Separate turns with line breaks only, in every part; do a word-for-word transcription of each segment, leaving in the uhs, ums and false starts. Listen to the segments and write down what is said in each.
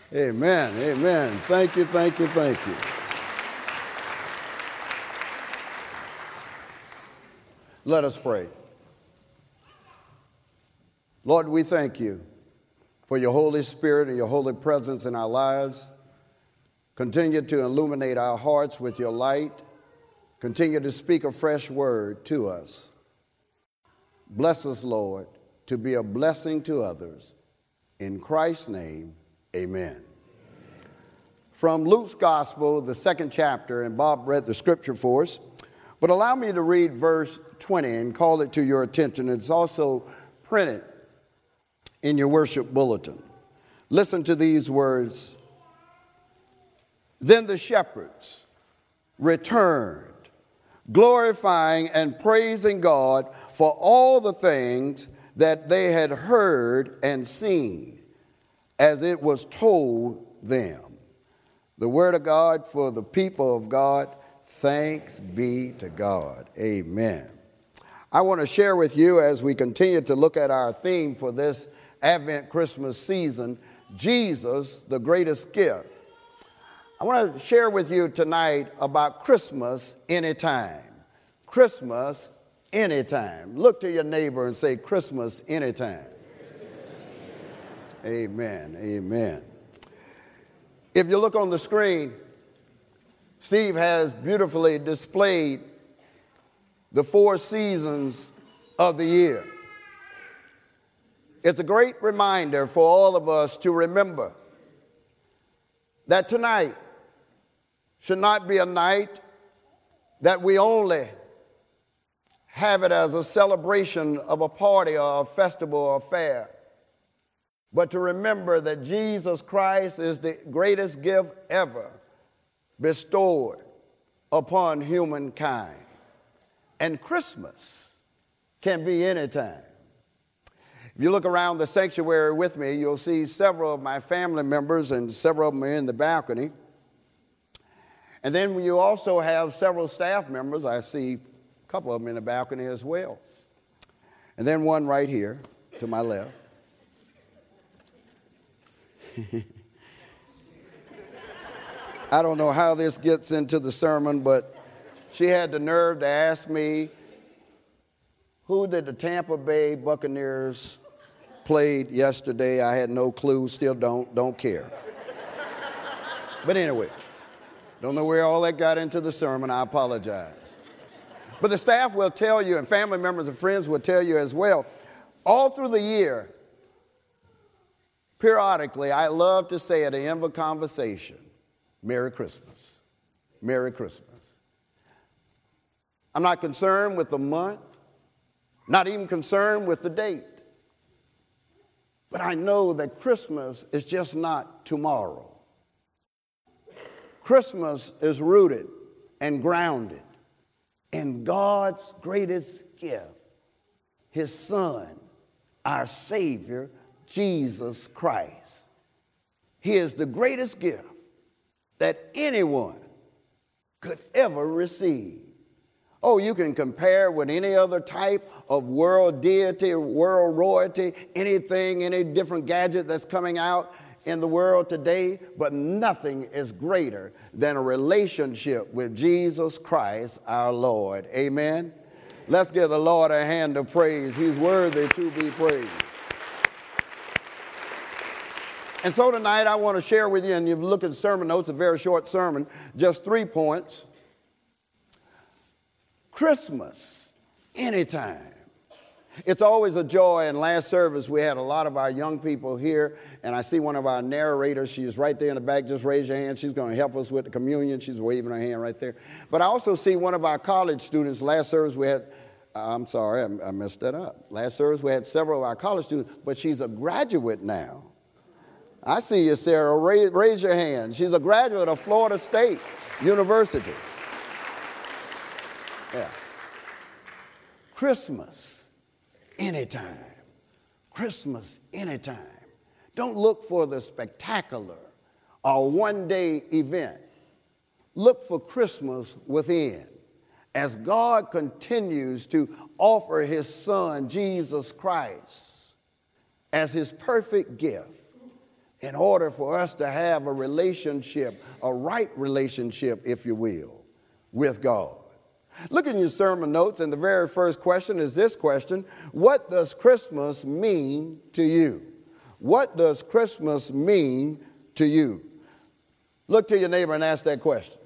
Amen. Amen. Thank you, thank you, thank you. Let us pray. Lord, we thank you for your Holy Spirit and your holy presence in our lives. Continue to illuminate our hearts with your light. Continue to speak a fresh word to us. Bless us, Lord, to be a blessing to others. In Christ's name, amen. From Luke's Gospel, the second chapter, and Bob read the scripture for us, but allow me to read verse twenty and call it to your attention. It's also printed in your worship bulletin. Listen to these words. Then the shepherds returned, glorifying and praising God for all the things that they had heard and seen, as it was told them. The word of God for the people of God. Thanks be to God. Amen. I want to share with you, as we continue to look at our theme for this Advent Christmas season, Jesus, the greatest gift. I want to share with you tonight about Christmas anytime. Christmas anytime. Look to your neighbor and say, Christmas anytime. Amen. Amen. If you look on the screen, Steve has beautifully displayed the four seasons of the year. It's a great reminder for all of us to remember that tonight should not be a night that we only have it as a celebration of a party or a festival or a fair, but to remember that Jesus Christ is the greatest gift ever bestowed upon humankind. And Christmas can be any time. If you look around the sanctuary with me, you'll see several of my family members, and several of them are in the balcony. And then you also have several staff members. I see a couple of them in the balcony as well. And then one right here to my left. I don't know how this gets into the sermon, but she had the nerve to ask me, who did the Tampa Bay Buccaneers played yesterday? I had no clue, still don't, don't care. But anyway, don't know where all that got into the sermon. I apologize. But the staff will tell you, and family members and friends will tell you as well, all through the year, periodically, I love to say at the end of a conversation, Merry Christmas. Merry Christmas. I'm not concerned with the month, not even concerned with the date. But I know that Christmas is just not tomorrow. Christmas is rooted and grounded in God's greatest gift, his Son, our Savior, Jesus Christ. He is the greatest gift that anyone could ever receive. Oh, you can compare with any other type of world deity, world royalty, anything, any different gadget that's coming out in the world today, but nothing is greater than a relationship with Jesus Christ, our Lord. Amen? Let's give the Lord a hand of praise. He's worthy to be praised. And so tonight I want to share with you, and you've looked at the sermon notes, a very short sermon, just three points. Christmas, anytime. It's always a joy. In last service, we had a lot of our young people here, and I see one of our narrators. She's right there in the back. Just raise your hand. She's going to help us with the communion. She's waving her hand right there. But I also see one of our college students. Last service, we had, I'm sorry, I, I messed that up. Last service, we had several of our college students, but she's a graduate now. I see you, Sarah. Raise, raise your hand. She's a graduate of Florida State University. Yeah. Christmas, anytime. Christmas, anytime. Don't look for the spectacular or one-day event. Look for Christmas within. As God continues to offer his Son, Jesus Christ, as his perfect gift, in order for us to have a relationship, a right relationship, if you will, with God. Look in your sermon notes, and the very first question is this question: what does Christmas mean to you? What does Christmas mean to you? Look to your neighbor and ask that question.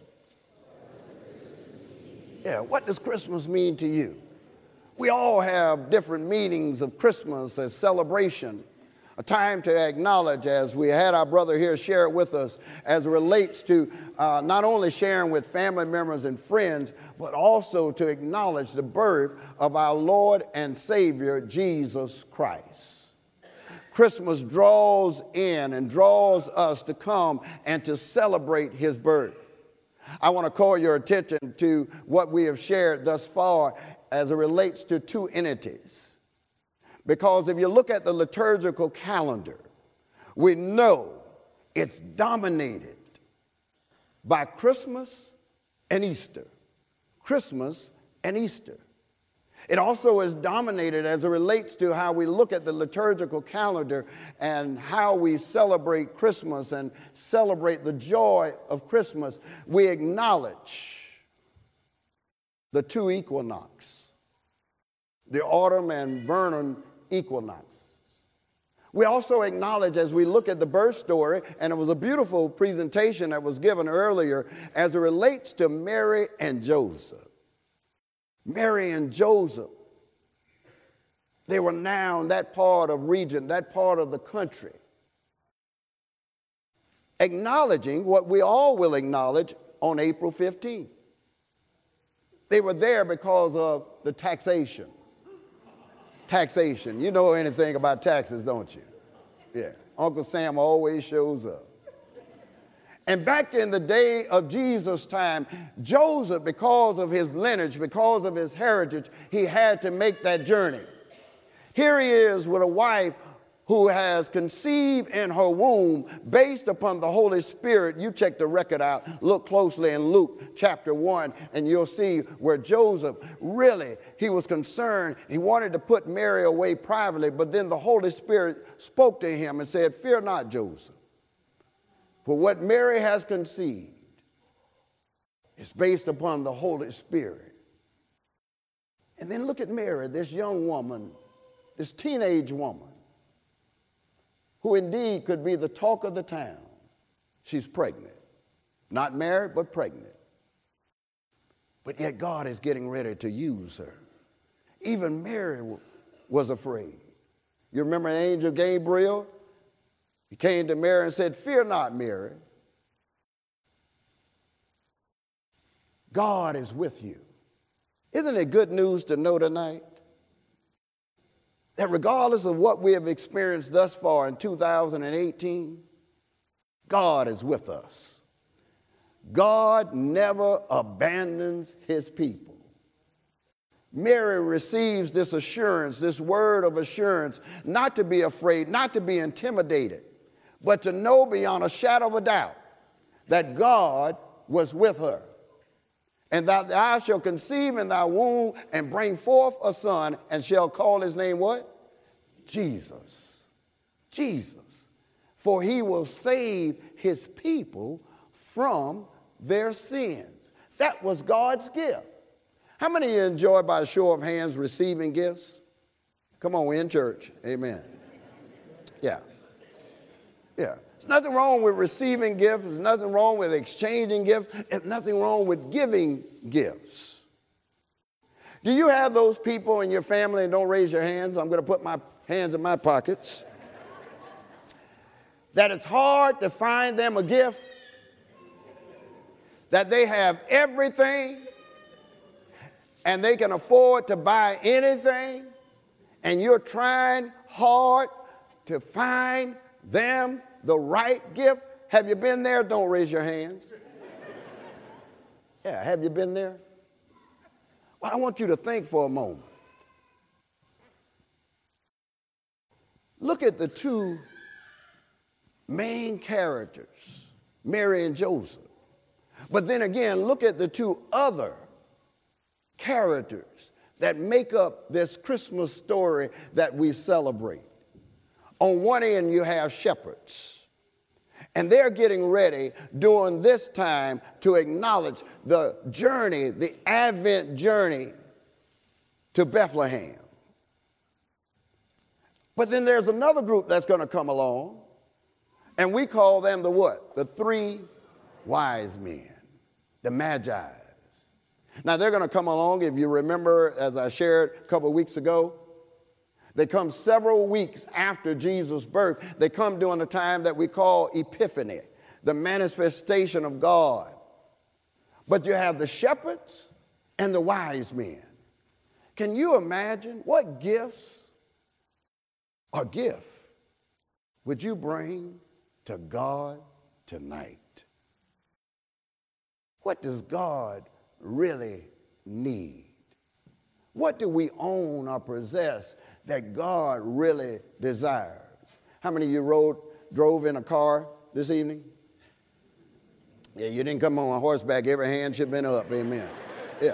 Yeah, what does Christmas mean to you? We all have different meanings of Christmas as celebration, a time to acknowledge, as we had our brother here share it with us, as it relates to uh, not only sharing with family members and friends, but also to acknowledge the birth of our Lord and Savior, Jesus Christ. Christmas draws in and draws us to come and to celebrate his birth. I want to call your attention to what we have shared thus far as it relates to two entities. Because if you look at the liturgical calendar, we know it's dominated by Christmas and Easter. Christmas and Easter. It also is dominated as it relates to how we look at the liturgical calendar and how we celebrate Christmas and celebrate the joy of Christmas. We acknowledge the two equinoxes, the autumn and vernal equinoxes. We also acknowledge, as we look at the birth story, and it was a beautiful presentation that was given earlier as it relates to Mary and Joseph. Mary and Joseph, they were now in that part of region, that part of the country, acknowledging what we all will acknowledge on April fifteenth. They were there because of the taxation. Taxation. You know anything about taxes, don't you? Yeah. Uncle Sam always shows up. And back in the day of Jesus' time, Joseph, because of his lineage, because of his heritage, he had to make that journey. Here he is with a wife who has conceived in her womb based upon the Holy Spirit. You check the record out, look closely in Luke chapter one, and you'll see where Joseph really, he was concerned. He wanted to put Mary away privately, but then the Holy Spirit spoke to him and said, "Fear not, Joseph. For what Mary has conceived is based upon the Holy Spirit." And then look at Mary, this young woman, this teenage woman, who indeed could be the talk of the town. She's pregnant. Not married, but pregnant. But yet God is getting ready to use her. Even Mary was afraid. You remember the angel Gabriel? He came to Mary and said, "Fear not, Mary. God is with you." Isn't it good news to know tonight that regardless of what we have experienced thus far in two thousand eighteen, God is with us. God never abandons his people. Mary receives this assurance, this word of assurance, not to be afraid, not to be intimidated, but to know beyond a shadow of a doubt that God was with her. "And that thou shalt conceive in thy womb and bring forth a son, and shall call his name" what? Jesus. Jesus. "For he will save his people from their sins." That was God's gift. How many of you enjoy, by a show of hands, receiving gifts? Come on, we're in church. Amen. Yeah. Yeah. There's nothing wrong with receiving gifts. There's nothing wrong with exchanging gifts. There's nothing wrong with giving gifts. Do you have those people in your family, and don't raise your hands, I'm going to put my hands in my pockets, that it's hard to find them a gift, that they have everything and they can afford to buy anything, and you're trying hard to find them the right gift? Have you been there? Don't raise your hands. Yeah, have you been there? Well, I want you to think for a moment. Look at the two main characters, Mary and Joseph. But then again, look at the two other characters that make up this Christmas story that we celebrate. On one end, you have shepherds. And they're getting ready during this time to acknowledge the journey, the Advent journey to Bethlehem. But then there's another group that's going to come along, and we call them the what? The three wise men, the Magi. Now, they're going to come along, if you remember, as I shared a couple of weeks ago, they come several weeks after Jesus' birth. They come during a time that we call Epiphany, the manifestation of God. But you have the shepherds and the wise men. Can you imagine what gifts or gift would you bring to God tonight? What does God really need? What do we own or possess that God really desires? How many of you rode, drove in a car this evening? Yeah, you didn't come on horseback. Every hand should have been up. Amen. Yeah.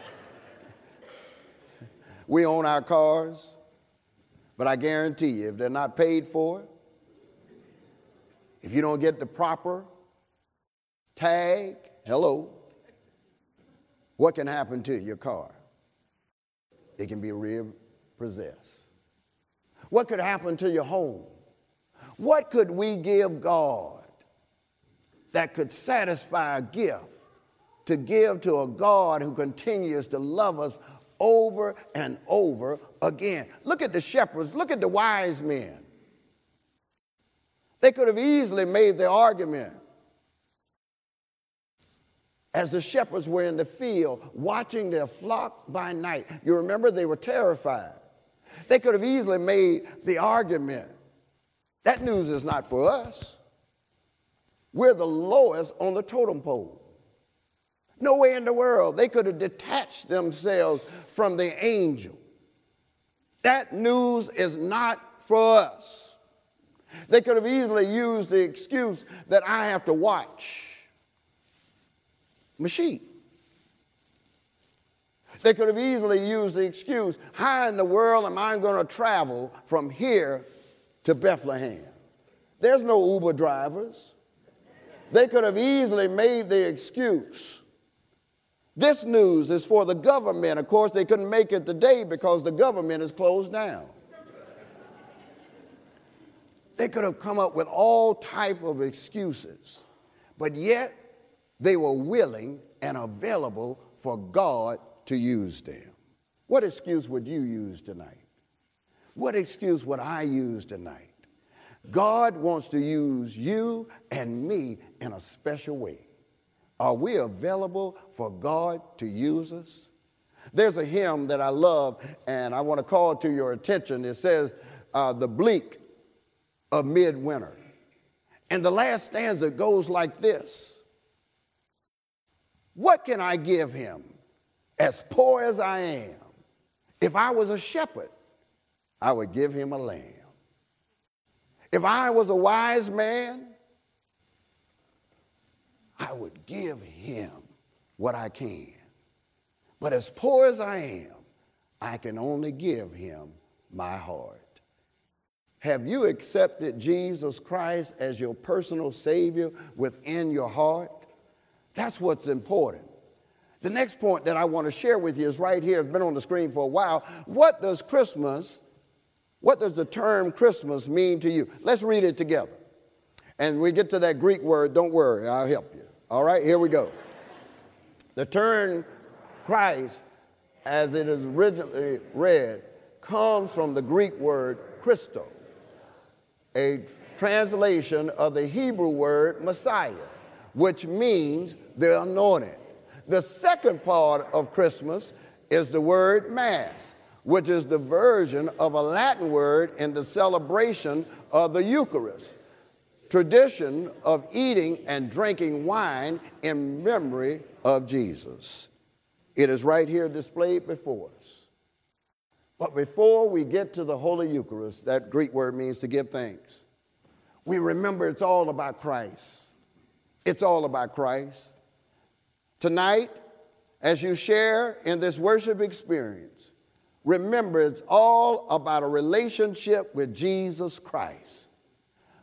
We own our cars, but I guarantee you, if they're not paid for, if you don't get the proper tag, hello, what can happen to your car? It can be repossessed. What could happen to your home? What could we give God that could satisfy a gift to give to a God who continues to love us over and over again? Look at the shepherds. Look at the wise men. They could have easily made the argument as the shepherds were in the field watching their flock by night. You remember, they were terrified. They could have easily made the argument, that news is not for us. We're the lowest on the totem pole. No way in the world. They could have detached themselves from the angel. That news is not for us. They could have easily used the excuse that I have to watch my sheep. They could have easily used the excuse, how in the world am I going to travel from here to Bethlehem? There's no Uber drivers. They could have easily made the excuse, this news is for the government. Of course, they couldn't make it today because the government is closed down. They could have come up with all type of excuses, but yet they were willing and available for God to use them. What excuse would you use tonight? What excuse would I use tonight? God wants to use you and me in a special way. Are we available for God to use us? There's a hymn that I love, and I want to call to your attention. It says, uh, the bleak of midwinter. And the last stanza goes like this. What can I give him, as poor as I am? If I was a shepherd, I would give him a lamb. If I was a wise man, I would give him what I can. But as poor as I am, I can only give him my heart. Have you accepted Jesus Christ as your personal Savior within your heart? That's what's important. The next point that I want to share with you is right here. It's been on the screen for a while. What does Christmas, what does the term Christmas mean to you? Let's read it together. And we get to that Greek word, don't worry, I'll help you. All right, here we go. The term Christ, as it is originally read, comes from the Greek word Christo, a translation of the Hebrew word Messiah, which means the anointed. The second part of Christmas is the word Mass, which is the version of a Latin word in the celebration of the Eucharist, tradition of eating and drinking wine in memory of Jesus. It is right here displayed before us. But before we get to the Holy Eucharist, that Greek word means to give thanks, we remember it's all about Christ. It's all about Christ. Tonight, as you share in this worship experience, remember it's all about a relationship with Jesus Christ.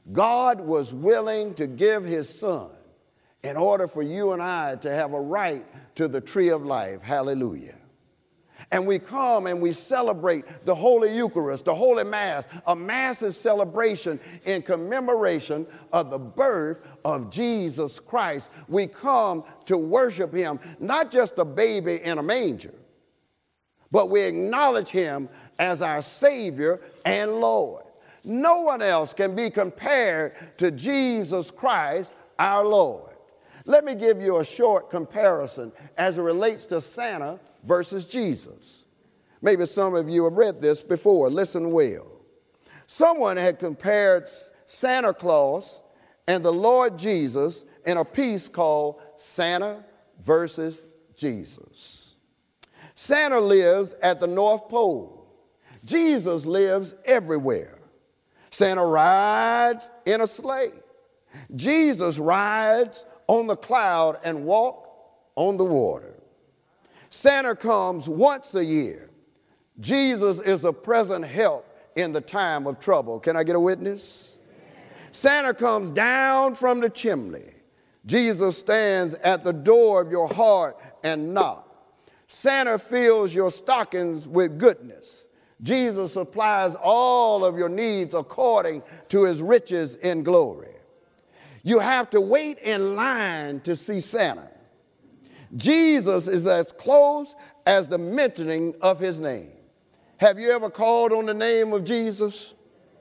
God was willing to give his son in order for you and I to have a right to the tree of life. Hallelujah. And we come and we celebrate the Holy Eucharist, the Holy Mass, a massive celebration in commemoration of the birth of Jesus Christ. We come to worship him, not just a baby in a manger, but we acknowledge him as our Savior and Lord. No one else can be compared to Jesus Christ, our Lord. Let me give you a short comparison as it relates to Santa versus Jesus. Maybe some of you have read this before. Listen well. Someone had compared Santa Claus and the Lord Jesus in a piece called Santa versus Jesus. Santa lives at the North Pole. Jesus lives everywhere. Santa rides in a sleigh. Jesus rides on the cloud and walks on the water. Santa comes once a year. Jesus is a present help in the time of trouble. Can I get a witness? Santa comes down from the chimney. Jesus stands at the door of your heart and knocks. Santa fills your stockings with goodness. Jesus supplies all of your needs according to his riches in glory. You have to wait in line to see Santa. Jesus is as close as the mentioning of his name. Have you ever called on the name of Jesus?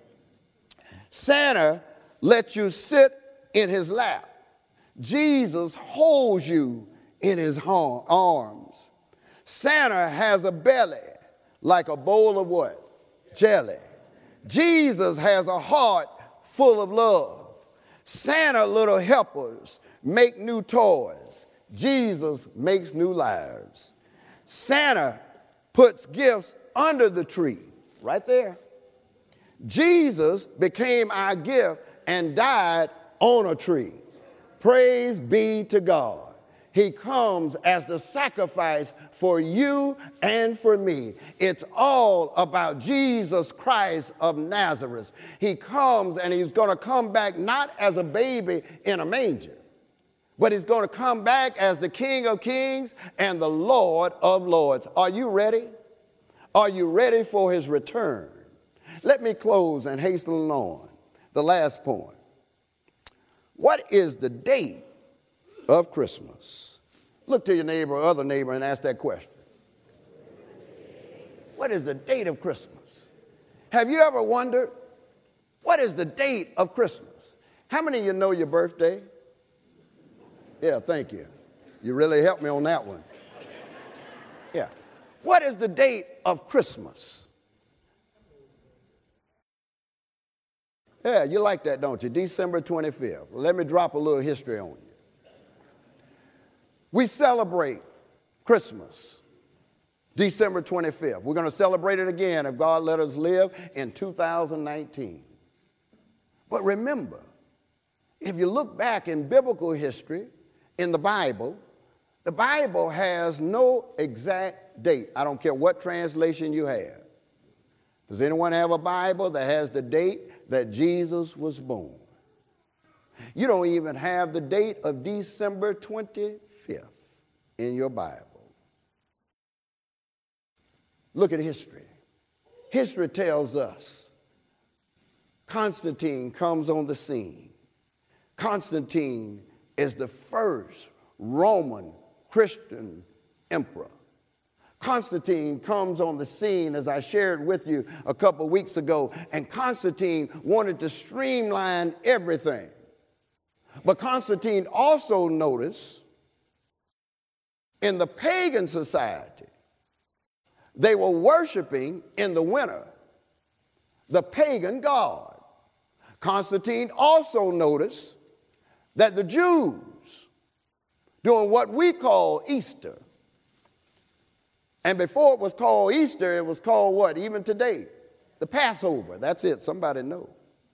Santa lets you sit in his lap. Jesus holds you in his arms. Santa has a belly like a bowl of what? Jelly. Jesus has a heart full of love. Santa little helpers make new toys. Jesus makes new lives. Santa puts gifts under the tree, right there. Jesus became our gift and died on a tree. Praise be to God. He comes as the sacrifice for you and for me. It's all about Jesus Christ of Nazareth. He comes and he's going to come back not as a baby in a manger, but he's going to come back as the King of Kings and the Lord of Lords. Are you ready? Are you ready for his return? Let me close and hasten on. The last point. What is the date of Christmas? Look to your neighbor or other neighbor and ask that question. What is the date of Christmas? Have you ever wondered, what is the date of Christmas? How many of you know your birthday? Yeah, thank you. You really helped me on that one. Yeah. What is the date of Christmas? Yeah, you like that, don't you? December twenty-fifth. Well, let me drop a little history on you. We celebrate Christmas December twenty-fifth. We're going to celebrate it again if God let us live in two thousand nineteen. But remember, if you look back in biblical history, in the Bible, the Bible has no exact date. I don't care what translation you have. Does anyone have a Bible that has the date that Jesus was born? You don't even have the date of December twenty-fifth in your Bible. Look at history. History tells us Constantine comes on the scene. Constantine is the first Roman Christian emperor. Constantine comes on the scene, as I shared with you a couple weeks ago, and Constantine wanted to streamline everything. But Constantine also noticed in the pagan society, they were worshiping in the winter the pagan god. Constantine also noticed that the Jews, doing what we call Easter, and before it was called Easter, it was called what? Even today, the Passover. That's it. Somebody know.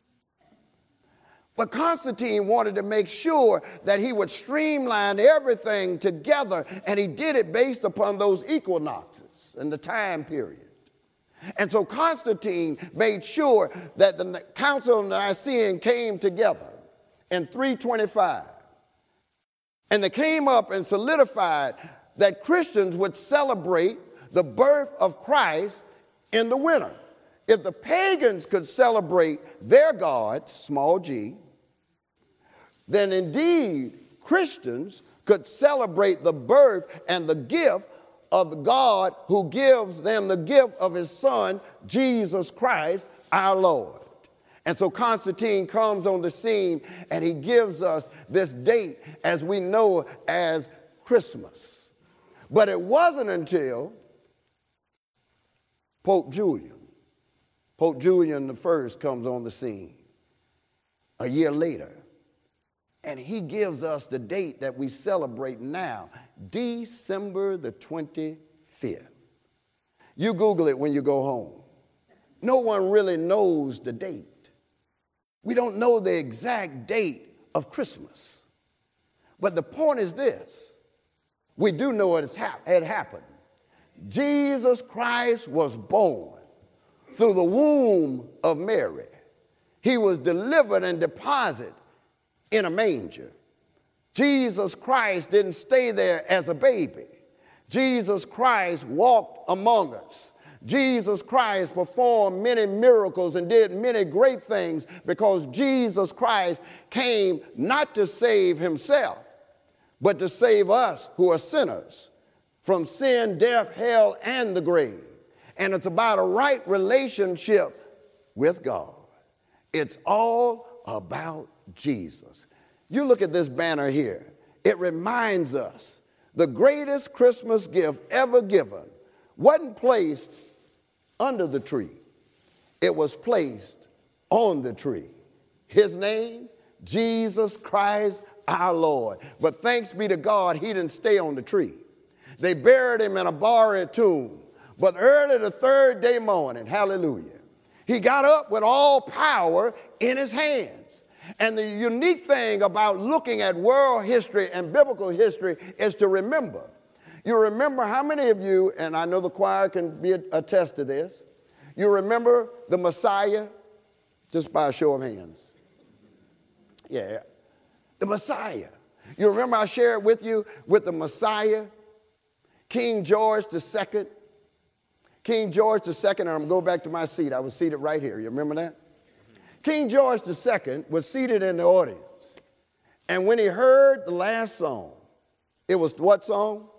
But Constantine wanted to make sure that he would streamline everything together, and he did it based upon those equinoxes and the time period. And so Constantine made sure that the Council of Nicaea came together in three twenty-five. And they came up and solidified that Christians would celebrate the birth of Christ in the winter. If the pagans could celebrate their gods, small g, then indeed Christians could celebrate the birth and the gift of the God who gives them the gift of his son, Jesus Christ, our Lord. And so Constantine comes on the scene and he gives us this date as we know as Christmas. But it wasn't until Pope Julian, Pope Julian the First comes on the scene a year later. And he gives us the date that we celebrate now, December the twenty-fifth. You Google it when you go home. No one really knows the date. We don't know the exact date of Christmas. But the point is this. We do know it had happened. Jesus Christ was born through the womb of Mary. He was delivered and deposited in a manger. Jesus Christ didn't stay there as a baby. Jesus Christ walked among us. Jesus Christ performed many miracles and did many great things because Jesus Christ came not to save himself, but to save us who are sinners from sin, death, hell, and the grave. And it's about a right relationship with God. It's all about Jesus. You look at this banner here. It reminds us the greatest Christmas gift ever given wasn't placed under the tree. It was placed on the tree. His name, Jesus Christ our Lord. But thanks be to God, he didn't stay on the tree. They buried him in a borrowed tomb. But early the third day morning, hallelujah, he got up with all power in his hands. And the unique thing about looking at world history and biblical history is to remember. You remember how many of you, and I know the choir can be attest to this, you remember the Messiah? Just by a show of hands. Yeah, the Messiah. You remember I shared with you with the Messiah, King George the Second. King George the Second, and I'm going to go back to my seat. I was seated right here. You remember that? King George the Second was seated in the audience. And when he heard the last song, it was what song?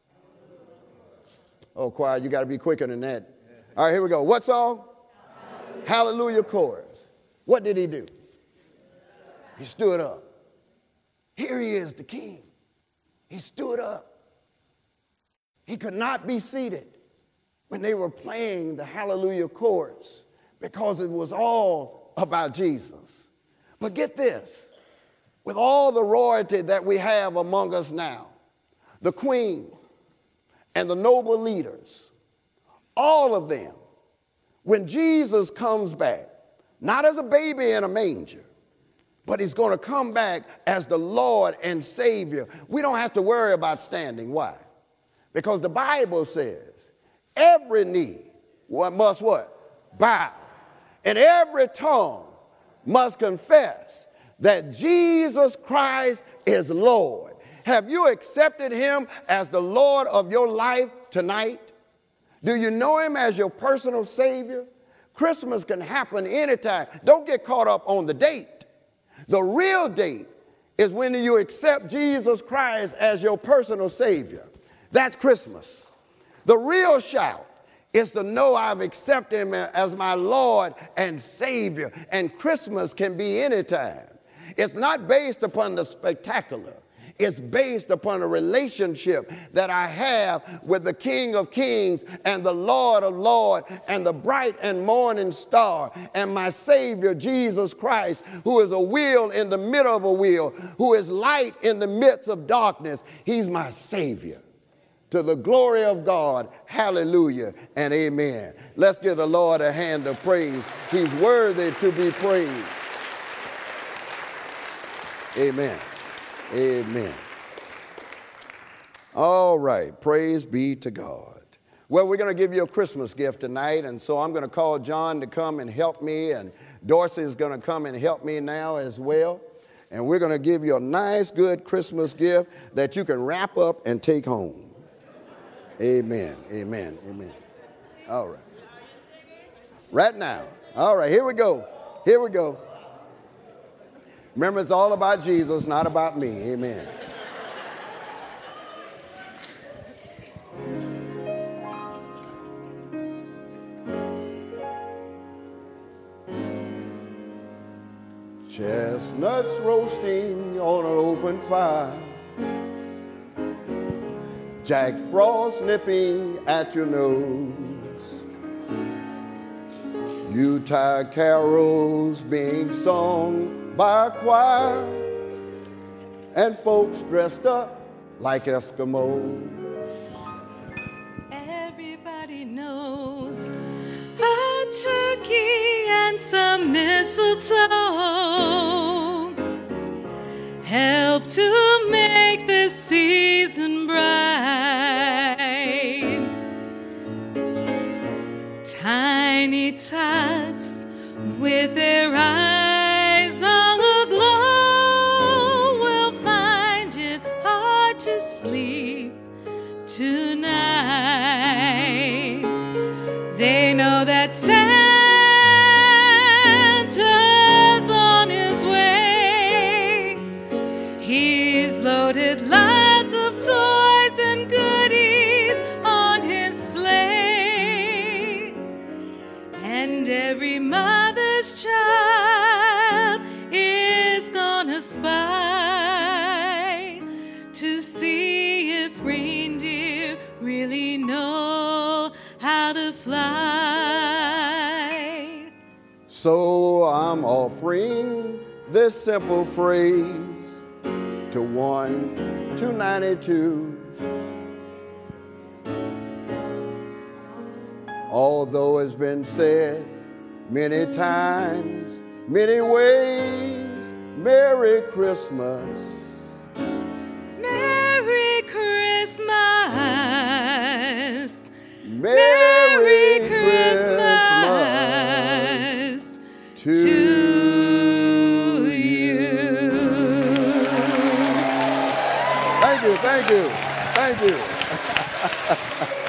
Oh, choir, you got to be quicker than that. All right, here we go. What song? Hallelujah. Hallelujah chorus. What did he do? He stood up. Here he is, the king. He stood up. He could not be seated when they were playing the Hallelujah chorus because it was all about Jesus. But get this, with all the royalty that we have among us now, the queen and the noble leaders, all of them, when Jesus comes back, not as a baby in a manger, but he's going to come back as the Lord and Savior, we don't have to worry about standing. Why? Because the Bible says every knee must what? Bow. And every tongue must confess that Jesus Christ is Lord. Have you accepted him as the Lord of your life tonight? Do you know him as your personal Savior? Christmas can happen anytime. Don't get caught up on the date. The real date is when you accept Jesus Christ as your personal Savior. That's Christmas. The real shout is to know I've accepted him as my Lord and Savior. And Christmas can be anytime. It's not based upon the spectacular. It's based upon a relationship that I have with the King of Kings and the Lord of Lords and the bright and morning star and my Savior Jesus Christ, who is a wheel in the middle of a wheel, who is light in the midst of darkness. He's my Savior. To the glory of God, hallelujah and amen. Let's give the Lord a hand of praise. He's worthy to be praised. Amen. Amen. All right, praise be to God. Well, we're going to give you a Christmas gift tonight, and so I'm going to call John to come and help me, and Dorsey is going to come and help me now as well. And we're going to give you a nice, good Christmas gift that you can wrap up and take home. Amen, amen, amen. All right. Right now. All right, here we go. Here we go. Remember, it's all about Jesus, not about me. Amen. Chestnuts roasting on an open fire, Jack Frost nipping at your nose, Yuletide carols being sung by a choir, and folks dressed up like Eskimos.
Everybody knows a turkey and some mistletoe help to make the season bright. Tiny tots with their eyes all aglow will find it hard to sleep tonight. They know that Santa's on his way. He's loaded lots of toys and goodies on his sleigh. And every mother's child is gonna spy to see if reindeer really know how to fly.
So I'm offering this simple phrase to one two ninety-two. Although it's been said many times, many ways, Merry Christmas.
Merry Christmas.
Merry,
Merry
Christmas,
Christmas
to,
to
you.
you.
Thank you, thank you, thank you.